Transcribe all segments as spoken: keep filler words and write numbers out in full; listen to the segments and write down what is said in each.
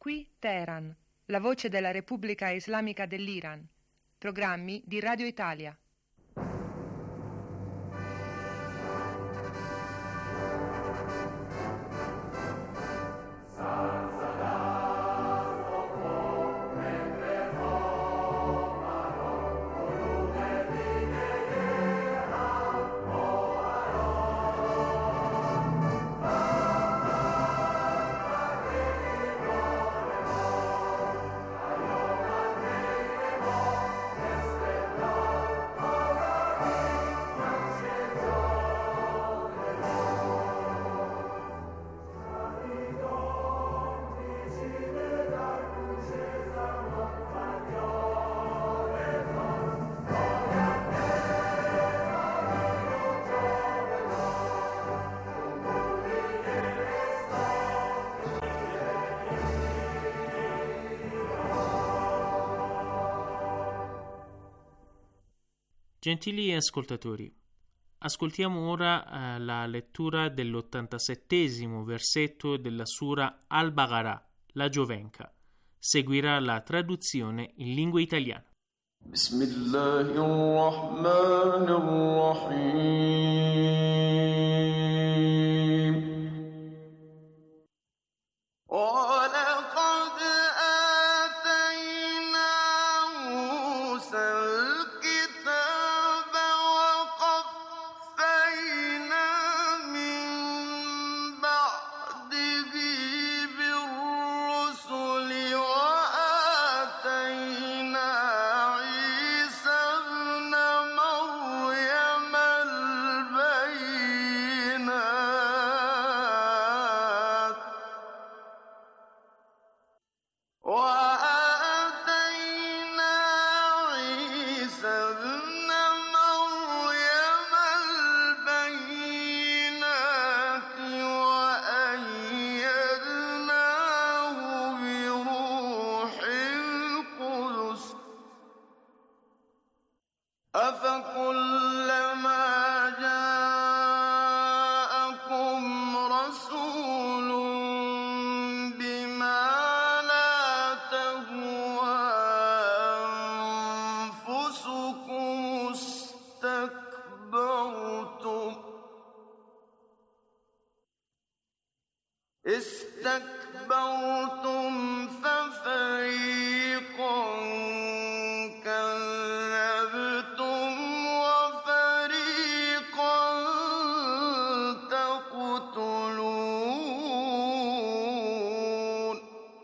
Qui Teheran, la voce della Repubblica Islamica dell'Iran. Programmi di Radio Italia. Gentili ascoltatori, ascoltiamo ora eh, la lettura dell'ottantasettesimo versetto della Sura Al-Baqarah, la Giovenca. Seguirà la traduzione in lingua italiana. Bismillahirrahmanirrahim. استكبرتم ففريقا كذبتم وفريقا تقتلون.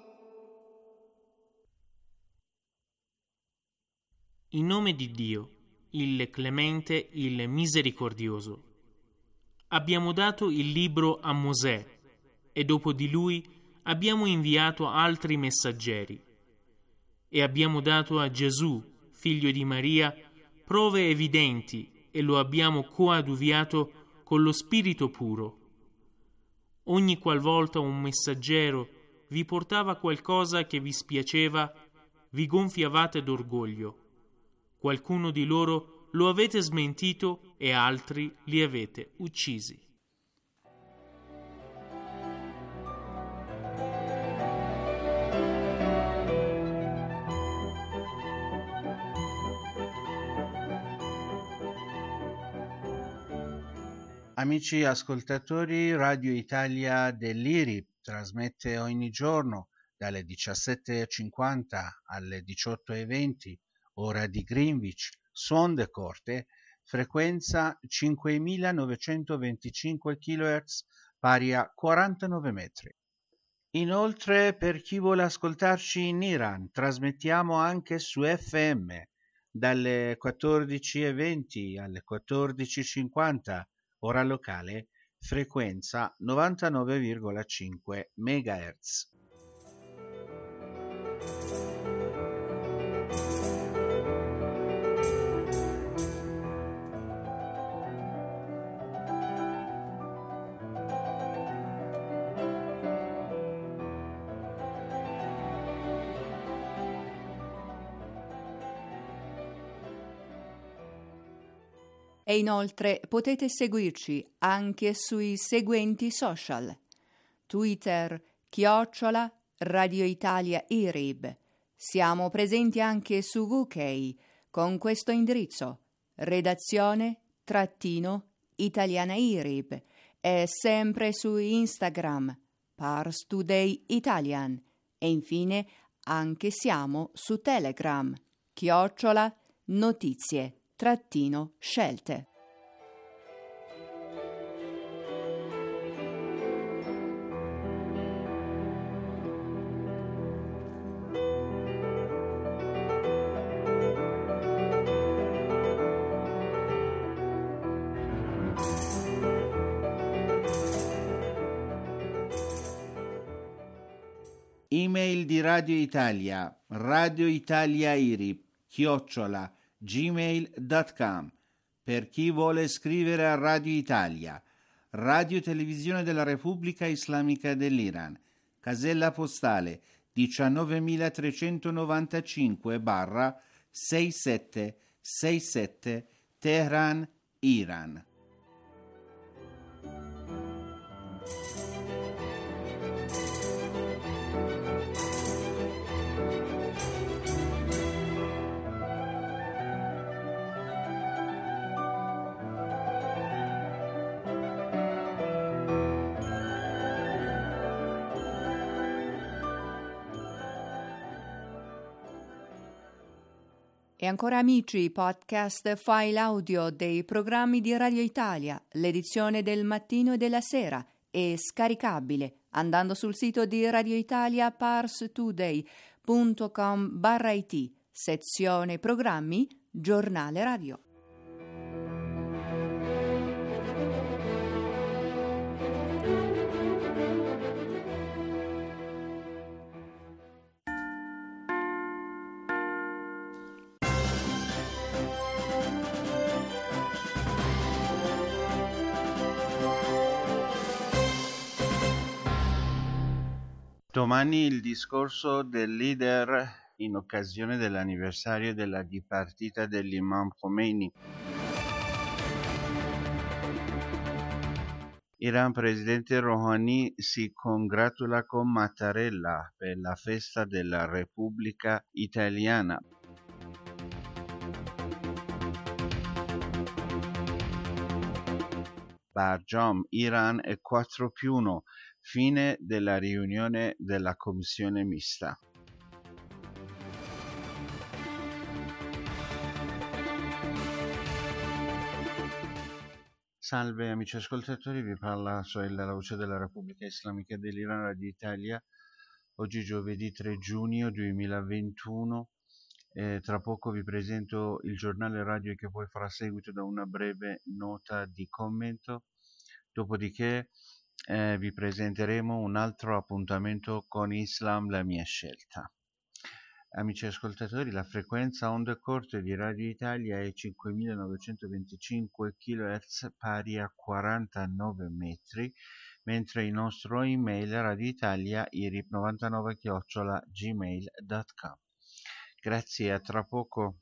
In nome di Dio, il Clemente, il Misericordioso. Abbiamo dato il libro a Mosè e dopo di lui abbiamo inviato altri messaggeri e abbiamo dato a Gesù, figlio di Maria, prove evidenti e lo abbiamo coadiuviato con lo Spirito puro. Ogni qualvolta un messaggero vi portava qualcosa che vi spiaceva, vi gonfiavate d'orgoglio. Qualcuno di loro lo avete smentito e altri li avete uccisi. Amici ascoltatori, Radio Italia dell'I R I trasmette ogni giorno dalle diciassette e cinquanta alle diciotto e venti, ora di Greenwich, su onde corte, frequenza cinquemilanovecentoventicinque chilohertz, pari a quarantanove metri. Inoltre, per chi vuole ascoltarci in Iran, trasmettiamo anche su F M dalle quattordici e venti alle quattordici e cinquanta, ora locale, frequenza novantanove virgola cinque megahertz. E inoltre potete seguirci anche sui seguenti social: Twitter chiocciola Radio Italia I R I B. Siamo presenti anche su V K con questo indirizzo: redazione trattino italiana I R I B, e sempre su Instagram Pars Today Italian, e infine anche siamo su Telegram chiocciola notizie trattino scelte. Email di Radio Italia, Radio Italia I R I B, chiocciola, gmail punto com. Per chi vuole scrivere a Radio Italia, Radio Televisione della Repubblica Islamica dell'Iran, casella postale diciannovemilatrecentonovantacinque sessantasette Teheran, Iran. E ancora amici, podcast file audio dei programmi di Radio Italia, l'edizione del mattino e della sera, è scaricabile andando sul sito di Radio Italia parstoday punto com barra it, sezione programmi, giornale radio. Domani il discorso del leader in occasione dell'anniversario della dipartita dell'Imam Khomeini. Iran presidente Rouhani si congratula con Mattarella per la festa della Repubblica Italiana. Barjam, Iran è quattro più uno. Fine della riunione della commissione mista. Salve amici ascoltatori, vi parla Sohail La Voce della Repubblica Islamica dell'Iran, Radio Italia. Oggi giovedì tre giugno duemilaventuno. Eh, tra poco vi presento il giornale radio che poi farà seguito da una breve nota di commento. Dopodiché Eh, vi presenteremo un altro appuntamento con Islam, la mia scelta. Amici ascoltatori, la frequenza onde corte di Radio Italia è cinquemilanovecentoventicinque chilohertz, pari a quarantanove metri, mentre il nostro email radioitalia i r i b novantanove chiocciola gmail punto com. Grazie, a tra poco.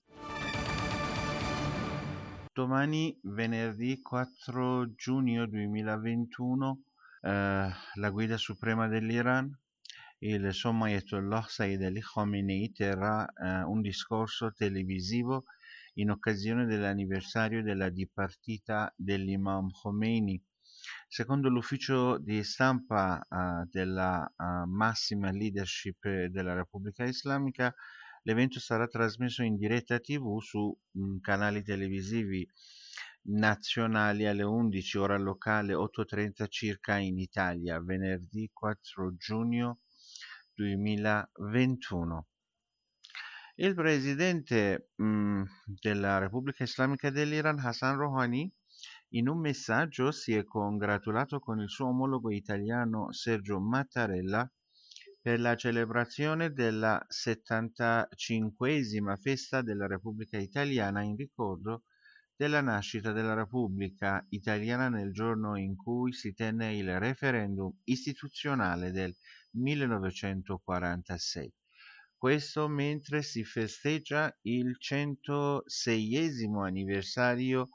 Domani, venerdì quattro giugno duemilaventuno, Uh, la guida suprema dell'Iran, il Sommo Ayatollah Sayyid Ali Khamenei, terrà uh, un discorso televisivo in occasione dell'anniversario della dipartita dell'Imam Khomeini. Secondo l'ufficio di stampa uh, della uh, massima leadership della Repubblica Islamica, l'evento sarà trasmesso in diretta tivù su um, canali televisivi nazionali alle undici, ora locale otto e trenta circa in Italia, venerdì quattro giugno duemilaventuno. Il presidente mh, della Repubblica Islamica dell'Iran, Hassan Rouhani, in un messaggio si è congratulato con il suo omologo italiano Sergio Mattarella per la celebrazione della settantacinquesima festa della Repubblica Italiana in ricordo della nascita della Repubblica Italiana nel giorno in cui si tenne il referendum istituzionale del millenovecentoquarantasei. Questo mentre si festeggia il centoseiesimo anniversario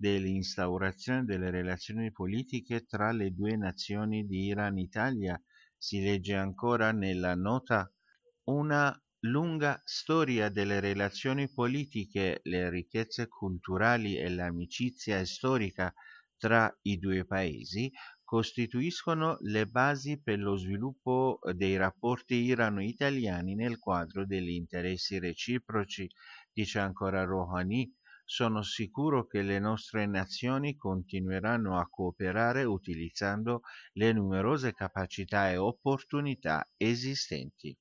dell'instaurazione delle relazioni politiche tra le due nazioni di Iran e Italia Si legge ancora nella nota: una lunga storia delle relazioni politiche, le ricchezze culturali e l'amicizia storica tra i due paesi costituiscono le basi per lo sviluppo dei rapporti irano-italiani nel quadro degli interessi reciproci, dice ancora Rouhani. Sono sicuro che le nostre nazioni continueranno a cooperare utilizzando le numerose capacità e opportunità esistenti.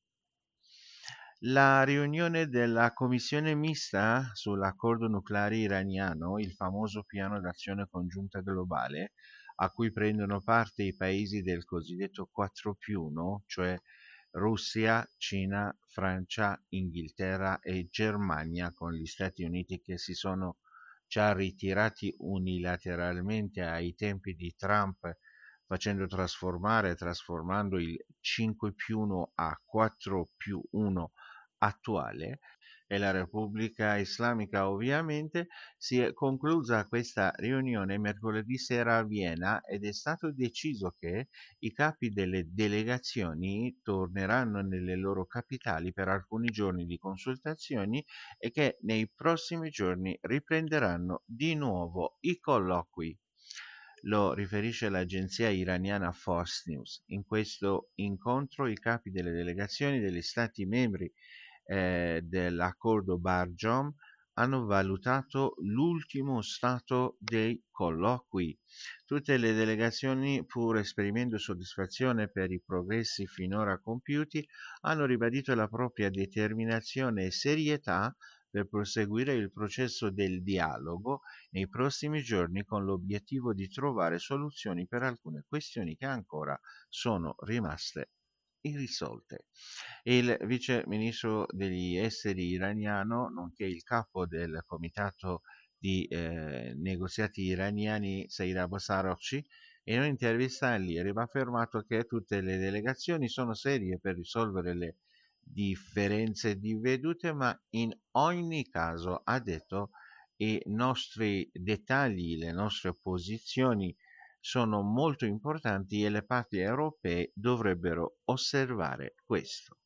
La riunione della Commissione mista sull'accordo nucleare iraniano, il famoso piano d'azione congiunta globale, a cui prendono parte i paesi del cosiddetto quattro più uno, cioè Russia, Cina, Francia, Inghilterra e Germania, con gli Stati Uniti che si sono già ritirati unilateralmente ai tempi di Trump, facendo trasformare, trasformando il cinque più uno a quattro più uno attuale, e la Repubblica Islamica ovviamente. Si è conclusa questa riunione mercoledì sera a Vienna ed è stato deciso che i capi delle delegazioni torneranno nelle loro capitali per alcuni giorni di consultazioni e che nei prossimi giorni riprenderanno di nuovo i colloqui. Lo riferisce l'agenzia iraniana Fox News. In questo incontro i capi delle delegazioni degli stati membri eh, dell'accordo Barjom hanno valutato l'ultimo stato dei colloqui. Tutte le delegazioni, pur esprimendo soddisfazione per i progressi finora compiuti, hanno ribadito la propria determinazione e serietà per proseguire il processo del dialogo nei prossimi giorni, con l'obiettivo di trovare soluzioni per alcune questioni che ancora sono rimaste irrisolte. Il vice ministro degli esteri iraniano, nonché il capo del comitato di eh, negoziati iraniani, Said Abbas Araghchi, in un'intervista ieri ha affermato che tutte le delegazioni sono serie per risolvere le differenze di vedute, ma in ogni caso, ha detto, i nostri dettagli, le nostre posizioni sono molto importanti e le parti europee dovrebbero osservare questo.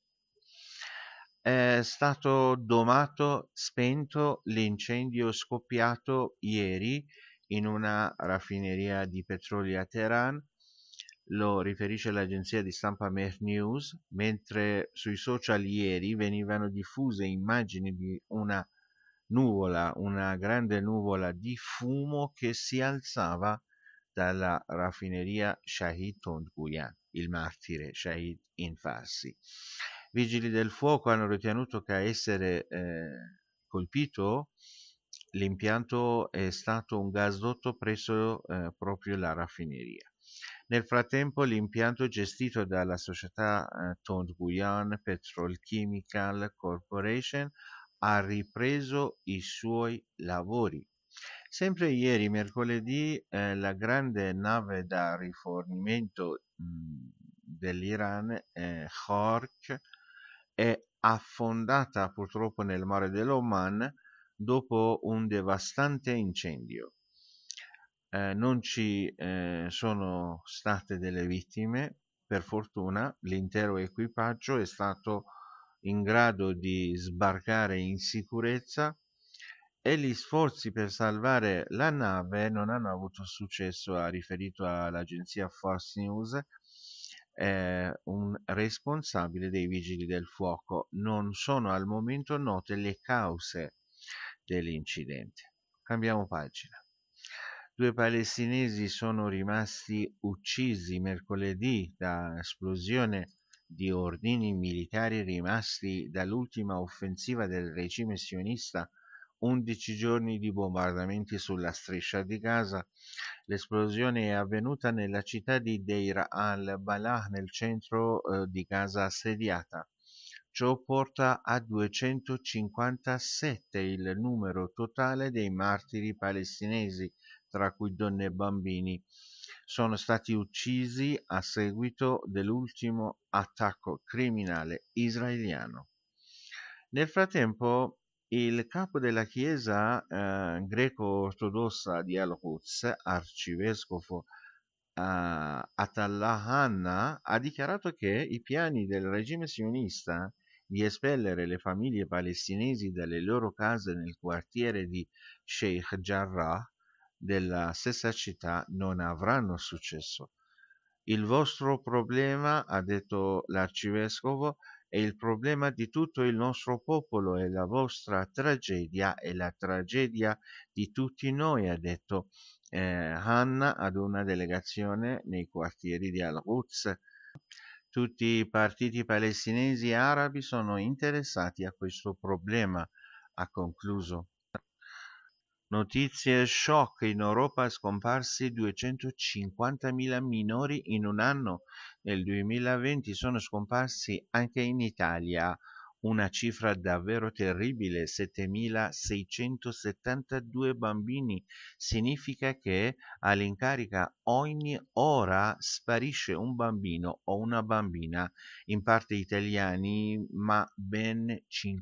È stato domato, spento l'incendio scoppiato ieri in una raffineria di petrolio a Teheran. Lo riferisce l'agenzia di stampa Mehr News, mentre sui social ieri venivano diffuse immagini di una nuvola, una grande nuvola di fumo che si alzava dalla raffineria Shahid Tondguyan, il martire Shahid in Farsi. Vigili del fuoco hanno ritenuto che a essere eh, colpito l'impianto è stato un gasdotto presso eh, proprio la raffineria. Nel frattempo l'impianto, gestito dalla società eh, Tondguyan Petrochemical Corporation, ha ripreso i suoi lavori. Sempre ieri, mercoledì, eh, la grande nave da rifornimento mh, dell'Iran, eh, Khork, è affondata purtroppo nel mare dell'Oman dopo un devastante incendio. Eh, non ci eh, sono state delle vittime, per fortuna. L'intero equipaggio è stato in grado di sbarcare in sicurezza e gli sforzi per salvare la nave non hanno avuto successo, ha riferito all'agenzia Fox News eh, un responsabile dei vigili del fuoco. Non sono al momento note le cause dell'incidente. Cambiamo pagina. Due palestinesi sono rimasti uccisi mercoledì da esplosione di ordini militari rimasti dall'ultima offensiva del regime sionista. undici giorni di bombardamenti sulla striscia di Gaza. L'esplosione è avvenuta nella città di Deir al-Balah, nel centro eh, di Gaza assediata. Ciò porta a duecentocinquantasette il numero totale dei martiri palestinesi, tra cui donne e bambini. Sono stati uccisi a seguito dell'ultimo attacco criminale israeliano. Nel frattempo, il capo della Chiesa eh, greco-ortodossa di Al-Quds, arcivescovo Atallah Hanna ha dichiarato che i piani del regime sionista di espellere le famiglie palestinesi dalle loro case nel quartiere di Sheikh Jarrah della stessa città non avranno successo. Il vostro problema, ha detto l'arcivescovo, è il problema di tutto il nostro popolo e la vostra tragedia è la tragedia di tutti noi, ha detto eh, Hanna ad una delegazione nei quartieri di Al-Quds. Tutti i partiti palestinesi e arabi sono interessati a questo problema, ha concluso. Notizie shock: in Europa scomparsi duecentocinquantamila minori in un anno. Nel duemilaventi sono scomparsi anche in Italia, una cifra davvero terribile, settemilaseicentosettantadue bambini. Significa che all'incarica ogni ora sparisce un bambino o una bambina, in parte italiani, ma ben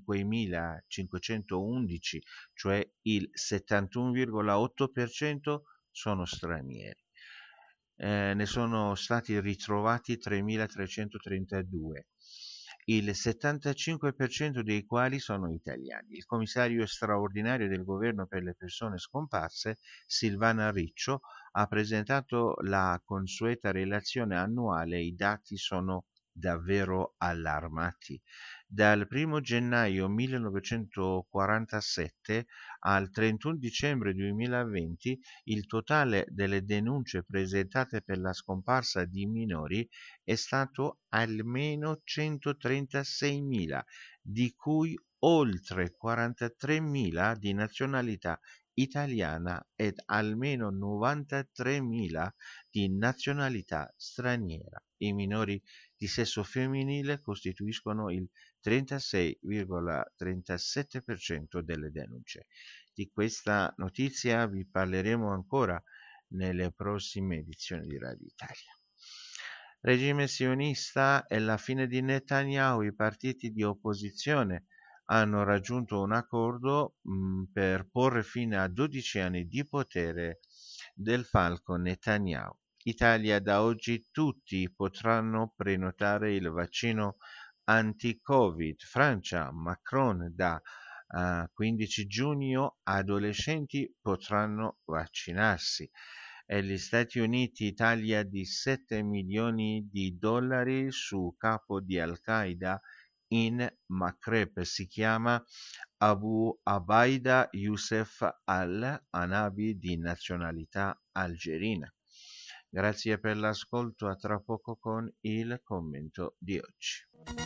cinquemilacinquecentoundici, cioè il settantuno virgola otto per cento sono stranieri. Eh, ne sono stati ritrovati tremilatrecentotrentadue, il settantacinque per cento dei quali sono italiani. Il commissario straordinario del governo per le persone scomparse, Silvana Riccio, ha presentato la consueta relazione annuale. I dati sono davvero allarmanti. Dal primo gennaio millenovecentoquarantasette al trentuno dicembre duemilaventi il totale delle denunce presentate per la scomparsa di minori è stato almeno centotrentaseimila, di cui oltre quarantatremila di nazionalità italiana ed almeno novantatremila di nazionalità straniera. I minori di sesso femminile costituiscono il trentasei virgola trentasette per cento delle denunce. Di questa notizia vi parleremo ancora nelle prossime edizioni di Radio Italia. Regime sionista e la fine di Netanyahu. I partiti di opposizione hanno raggiunto un accordo mh, per porre fine a dodici anni di potere del falco Netanyahu. Italia: da oggi tutti potranno prenotare il vaccino anti-Covid. Francia: Macron: da uh, quindici giugno adolescenti potranno vaccinarsi. E gli Stati Uniti: Italia di sette milioni di dollari su capo di Al-Qaeda in Maghreb. Si chiama Abu Abaida Youssef al-Anabi, di nazionalità algerina. Grazie per l'ascolto, a tra poco con il commento di oggi.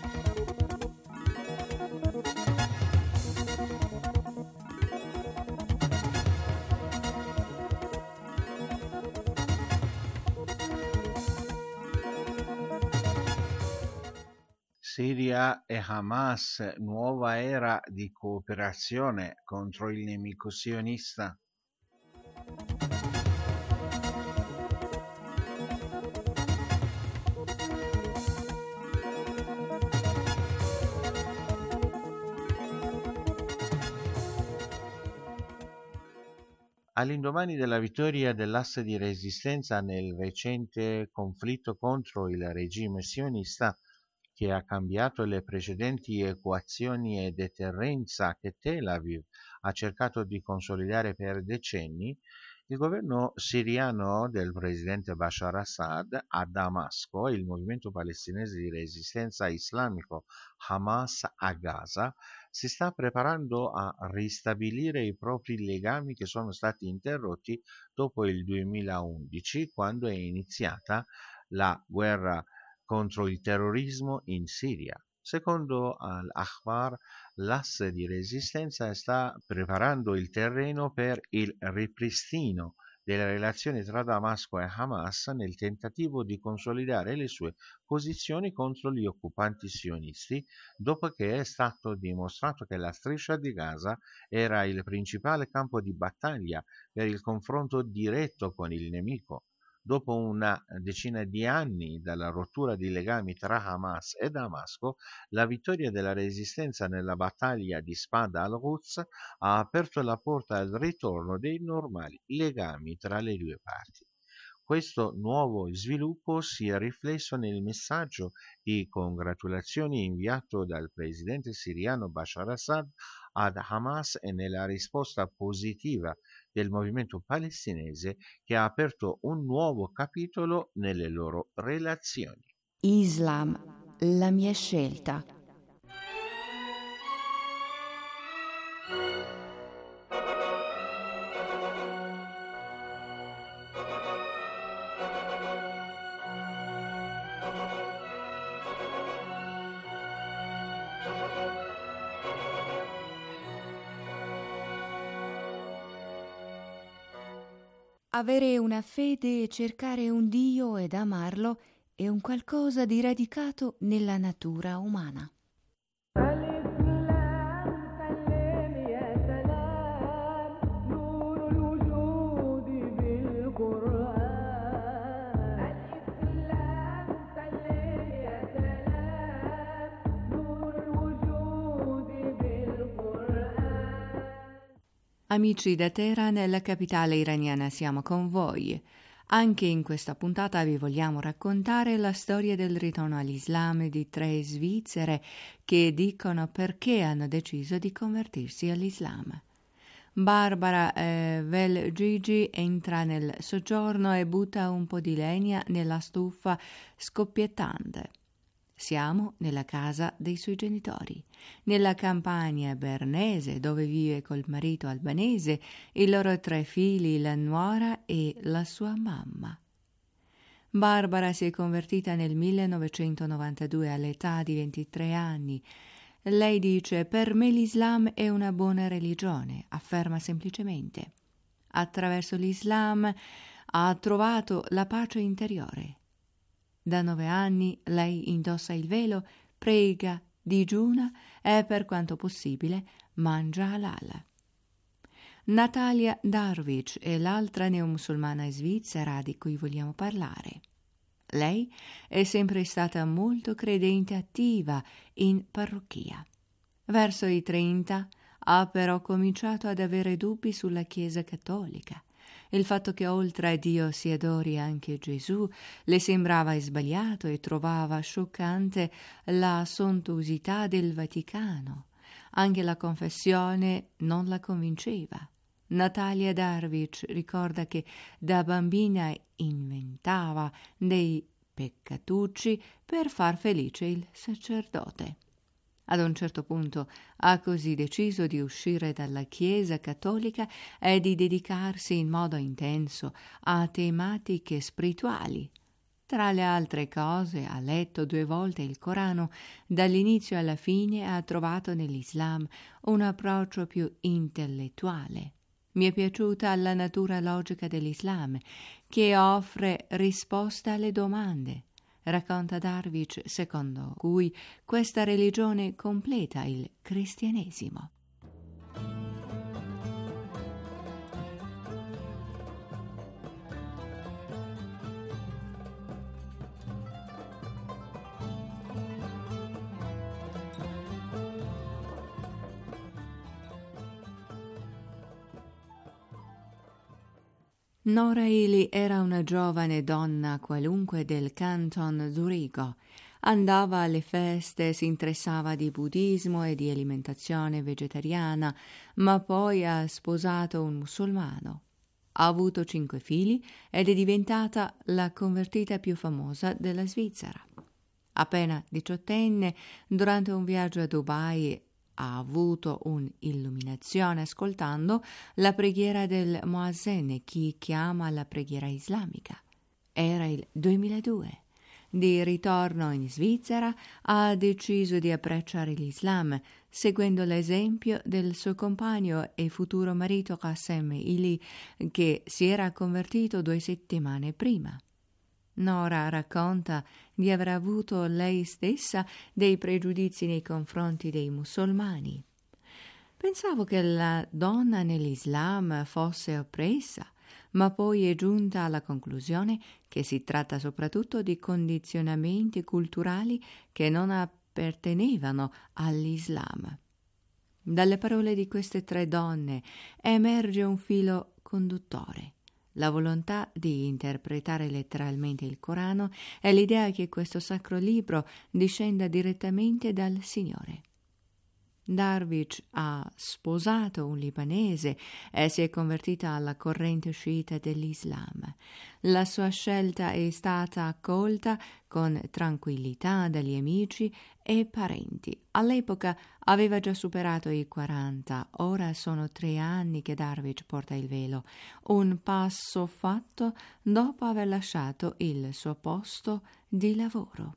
Siria e Hamas, nuova era di cooperazione contro il nemico sionista. All'indomani della vittoria dell'asse di resistenza nel recente conflitto contro il regime sionista, che ha cambiato le precedenti equazioni e deterrenza che Tel Aviv ha cercato di consolidare per decenni, il governo siriano del presidente Bashar Assad a Damasco e il movimento palestinese di resistenza islamico Hamas a Gaza si sta preparando a ristabilire i propri legami che sono stati interrotti dopo il duemilaundici, quando è iniziata la guerra contro il terrorismo in Siria. Secondo Al-Akhbar, l'asse di resistenza sta preparando il terreno per il ripristino delle relazioni tra Damasco e Hamas nel tentativo di consolidare le sue posizioni contro gli occupanti sionisti, dopo che è stato dimostrato che la striscia di Gaza era il principale campo di battaglia per il confronto diretto con il nemico. Dopo una decina di anni dalla rottura di legami tra Hamas e Damasco, la vittoria della resistenza nella battaglia di Spada al-Quds ha aperto la porta al ritorno dei normali legami tra le due parti. Questo nuovo sviluppo si è riflesso nel messaggio di congratulazioni inviato dal presidente siriano Bashar Assad ad Hamas e nella risposta positiva del movimento palestinese che ha aperto un nuovo capitolo nelle loro relazioni. Islam, la mia scelta. Avere una fede e cercare un Dio ed amarlo è un qualcosa di radicato nella natura umana. Amici da Teheran, la capitale iraniana, siamo con voi. Anche in questa puntata vi vogliamo raccontare la storia del ritorno all'Islam di tre svizzere che dicono perché hanno deciso di convertirsi all'Islam. Barbara eh, Vel-Gigi entra nel soggiorno e butta un po' di legna nella stufa scoppiettante. Siamo nella casa dei suoi genitori, nella campagna bernese dove vive col marito albanese, i loro tre figli, la nuora e la sua mamma. Barbara si è convertita nel millenovecentonovantadue all'età di ventitré anni. Lei dice: per me l'Islam è una buona religione, afferma semplicemente. Attraverso l'Islam ha trovato la pace interiore. Da nove anni lei indossa il velo, prega, digiuna e, per quanto possibile, mangia halal. Natalia Darwish è l'altra neomusulmana svizzera di cui vogliamo parlare. Lei è sempre stata molto credente e attiva in parrocchia. Verso i trenta ha però cominciato ad avere dubbi sulla Chiesa cattolica. Il fatto che oltre a Dio si adori anche Gesù le sembrava sbagliato e trovava scioccante la sontuosità del Vaticano. Anche la confessione non la convinceva. Natalia Darwish ricorda che da bambina inventava dei peccatucci per far felice il sacerdote. Ad un certo punto ha così deciso di uscire dalla Chiesa cattolica e di dedicarsi in modo intenso a tematiche spirituali. Tra le altre cose ha letto due volte il Corano. Dall'inizio alla fine ha trovato nell'Islam un approccio più intellettuale. Mi è piaciuta la natura logica dell'Islam, che offre risposta alle domande. Racconta Darwish, secondo cui questa religione completa il cristianesimo. Nora Ely era una giovane donna qualunque del Canton Zurigo. Andava alle feste, si interessava di buddismo e di alimentazione vegetariana, ma poi ha sposato un musulmano. Ha avuto cinque figli ed è diventata la convertita più famosa della Svizzera. Appena diciottenne, durante un viaggio a Dubai, ha avuto un'illuminazione ascoltando la preghiera del Muazzin, chi chiama la preghiera islamica. Era il duemiladue. Di ritorno in Svizzera ha deciso di abbracciare l'Islam, seguendo l'esempio del suo compagno e futuro marito Qassem Ely, che si era convertito due settimane prima. Nora racconta di aver avuto lei stessa dei pregiudizi nei confronti dei musulmani. Pensavo che la donna nell'Islam fosse oppressa, ma poi è giunta alla conclusione che si tratta soprattutto di condizionamenti culturali che non appartenevano all'Islam. Dalle parole di queste tre donne emerge un filo conduttore: la volontà di interpretare letteralmente il Corano e l'idea che questo sacro libro discenda direttamente dal Signore. Darwish ha sposato un libanese e si è convertita alla corrente sciita dell'Islam. La sua scelta è stata accolta con tranquillità dagli amici e parenti. All'epoca aveva già superato i quaranta, ora sono tre anni che Darwish porta il velo, un passo fatto dopo aver lasciato il suo posto di lavoro.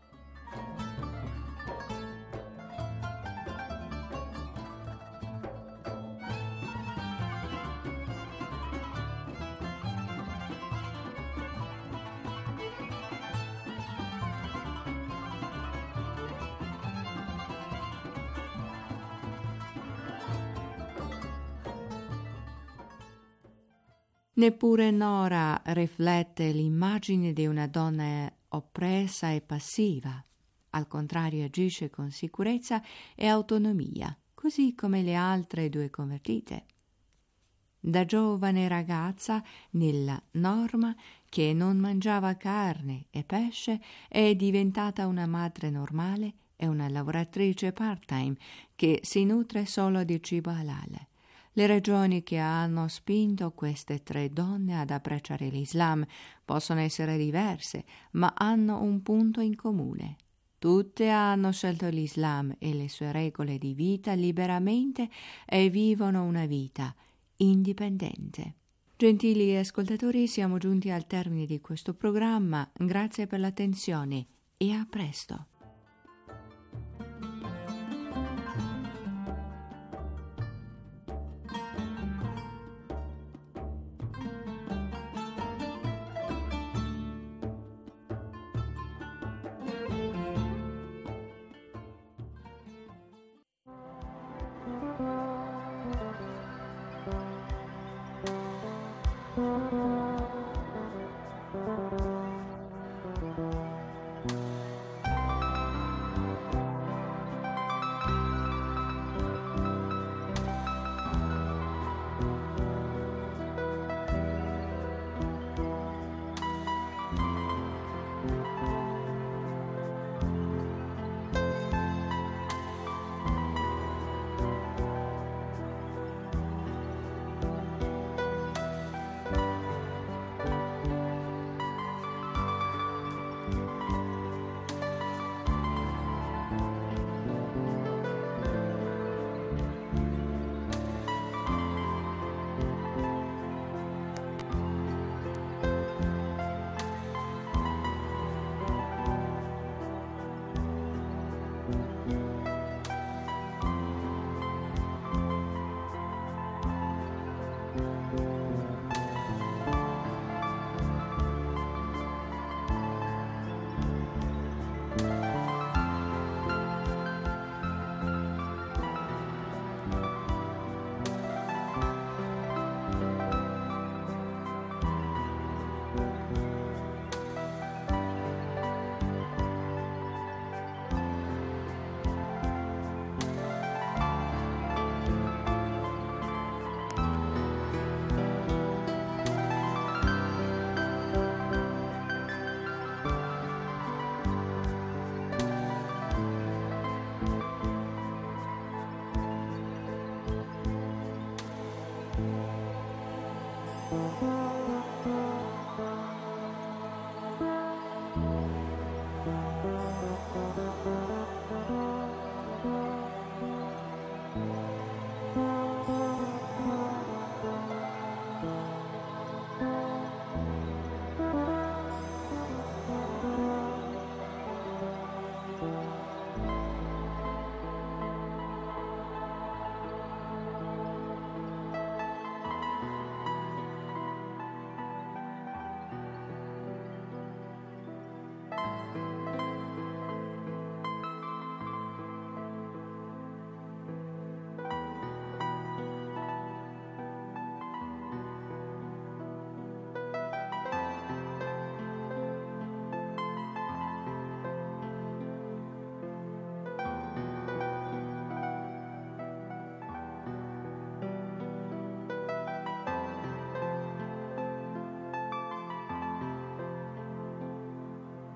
Neppure Nora riflette l'immagine di una donna oppressa e passiva. Al contrario, agisce con sicurezza e autonomia, così come le altre due convertite. Da giovane ragazza, nella Norma, che non mangiava carne e pesce, è diventata una madre normale e una lavoratrice part-time che si nutre solo di cibo halal. Le ragioni che hanno spinto queste tre donne ad abbracciare l'Islam possono essere diverse, ma hanno un punto in comune. Tutte hanno scelto l'Islam e le sue regole di vita liberamente e vivono una vita indipendente. Gentili ascoltatori, siamo giunti al termine di questo programma. Grazie per l'attenzione e a presto.